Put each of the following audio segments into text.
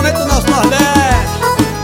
principalmente do nosso Nordeste.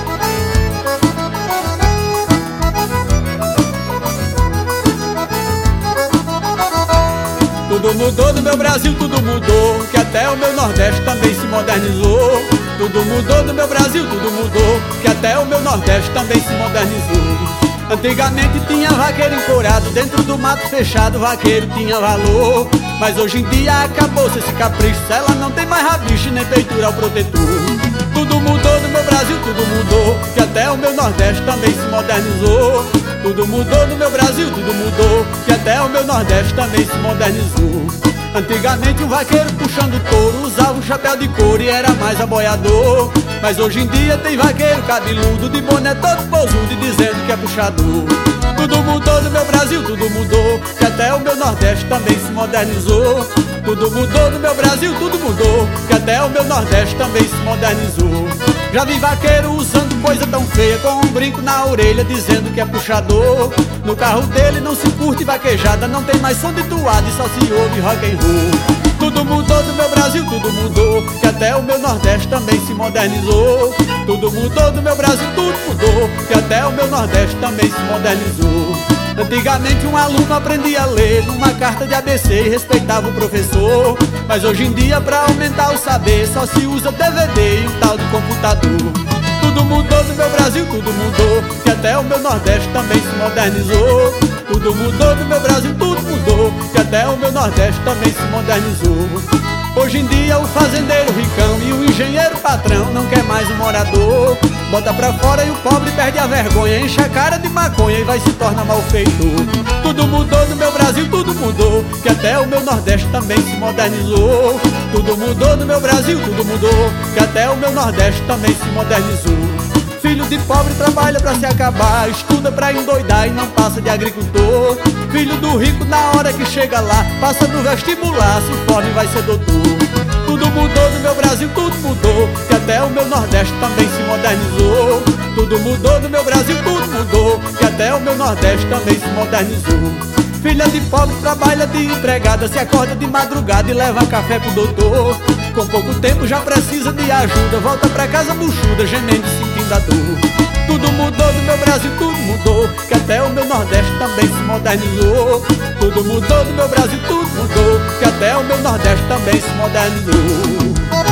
Tudo mudou no meu Brasil, tudo mudou, que até o meu Nordeste também se modernizou. Tudo mudou no meu Brasil, tudo mudou, que até o meu Nordeste também se modernizou. Antigamente tinha vaqueiro encorado, dentro do mato fechado vaqueiro tinha valor. Mas hoje em dia acabou-se esse capricho, ela não tem mais rabicho nem peitura ao protetor. Tudo mudou no meu Brasil, tudo mudou, que até o meu Nordeste também se modernizou. Tudo mudou no meu Brasil, tudo mudou, que até o meu Nordeste também se modernizou. Antigamente um vaqueiro puxando touro usava um chapéu de couro e era mais aboiador. Mas hoje em dia tem vaqueiro cabeludo, de boné todo pousudo e dizendo que é puxador. Tudo mudou no meu Brasil, tudo mudou, que até o meu Nordeste também se modernizou. Tudo mudou no meu Brasil, tudo mudou, que até o meu Nordeste também se modernizou. Já vi vaqueiro usando coisa tão feia, com um brinco na orelha dizendo que é puxador. No carro dele não se curte vaquejada, não tem mais som de toada e só se ouve rock and roll. Tudo mudou no meu Brasil, tudo mudou, que até o meu Nordeste também se modernizou. Tudo mudou no meu Brasil, tudo mudou, que até o meu Nordeste também se modernizou. Antigamente um aluno aprendia a ler numa carta de ABC e respeitava o professor. Mas hoje em dia pra aumentar o saber só se usa DVD e um tal de computador. Tudo mudou no meu Brasil, tudo mudou, que até o meu Nordeste também se modernizou. Tudo mudou no meu Brasil, tudo mudou, que até o meu Nordeste também se modernizou. Hoje em dia o fazendeiro ricão e o engenheiro patrão não quer mais um morador. Bota pra fora e o pobre perde a vergonha, enche a cara de maconha e vai se tornar malfeitor. Tudo mudou no meu Brasil, tudo mudou, que até o meu Nordeste também se modernizou. Tudo mudou no meu Brasil, tudo mudou, que até o meu Nordeste também se modernizou. Filho de pobre trabalha pra se acabar, estuda pra endoidar e não passa de agricultor. Filho do rico na hora que chega lá, passa no vestibular, se forma e vai ser doutor. Tudo mudou no meu Brasil, tudo mudou, que até o meu Nordeste também se modernizou. Tudo mudou no meu Brasil, tudo mudou, que até o meu Nordeste também se modernizou. Filha de pobre trabalha de empregada, se acorda de madrugada e leva café pro doutor. Com pouco tempo já precisa de ajuda, volta pra casa buchuda, gemendo e sentindo a dor. Tudo mudou no meu Brasil, tudo mudou, que até o meu Nordeste também se modernizou. Tudo mudou no meu Brasil, tudo mudou, que até o meu Nordeste também se modernizou.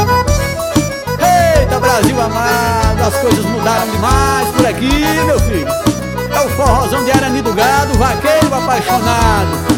Eita Brasil amado, as coisas mudaram demais por aqui, meu filho. É o forrozão de Arani do Gado, vaqueiro apaixonado.